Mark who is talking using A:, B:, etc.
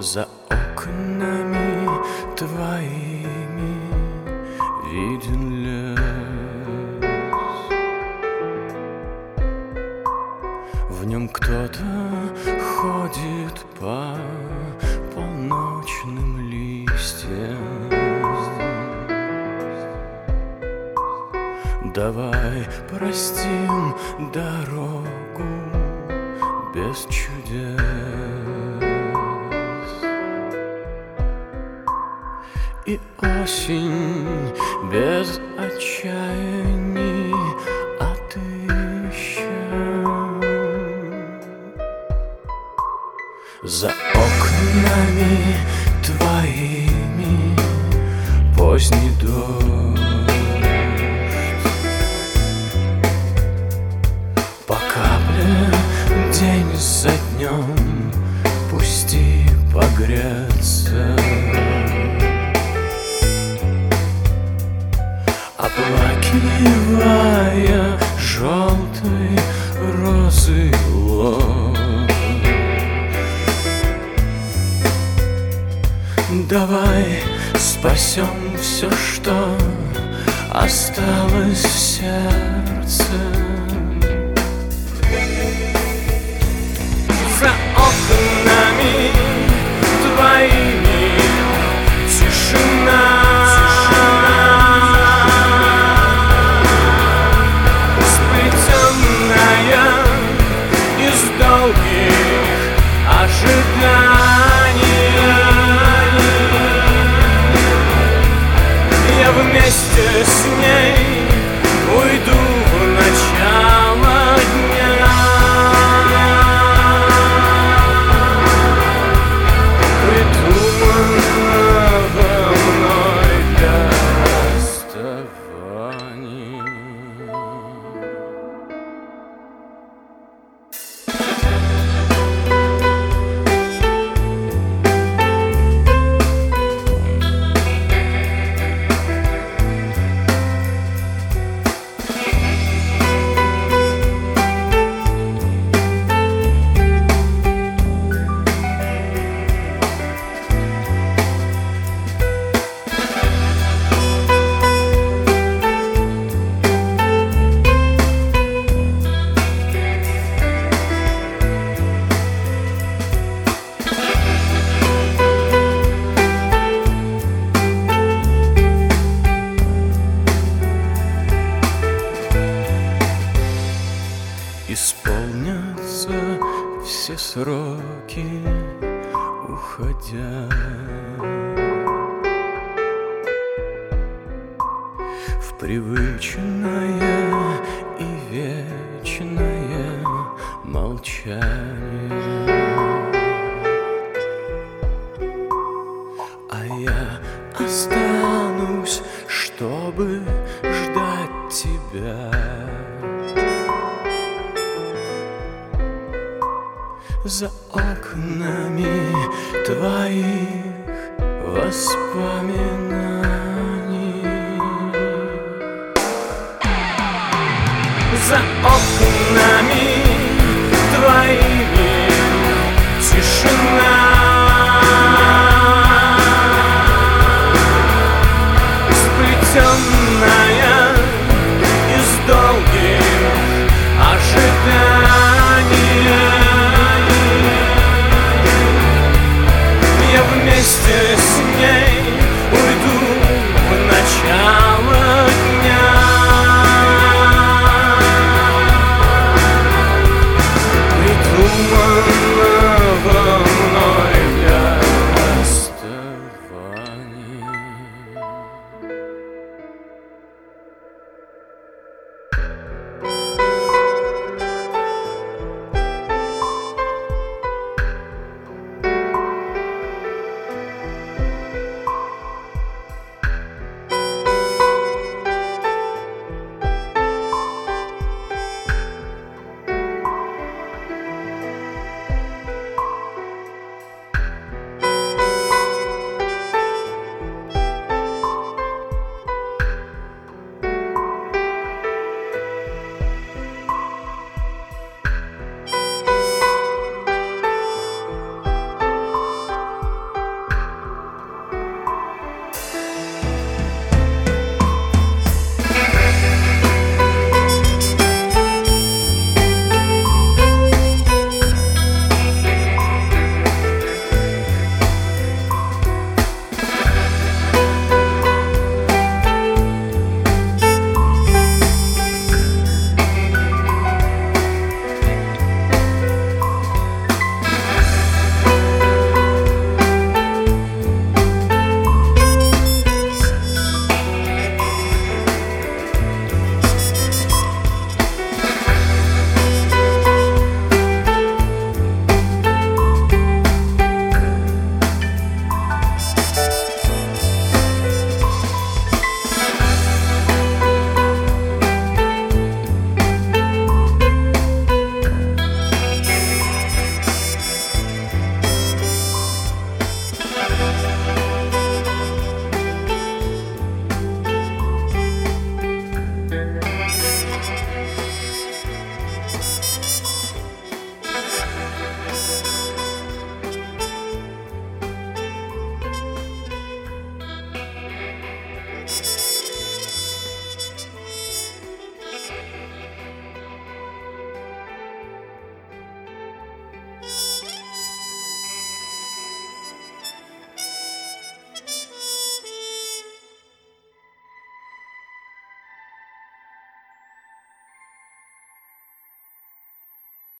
A: За окнами твоими виден лес. В нем кто-то ходит по полночным листьям. Давай простим дорогу без чудес. И осень без отчаяний отыщем. За окнами твоими поздний дождь. По капле день за днем пусти погреться. Оплакивая желтой розы лоб. Давай спасем все, что осталось в сердце. За окнами твоими тишина. Я вместе с ней уйду в начало дня. Придуманного мной для расставаний. Исполнятся все сроки, уходя в привычное и вечное молчание. А я останусь, чтобы ждать тебя. За окнами твоих воспоминаний. За окнами твоими тишина.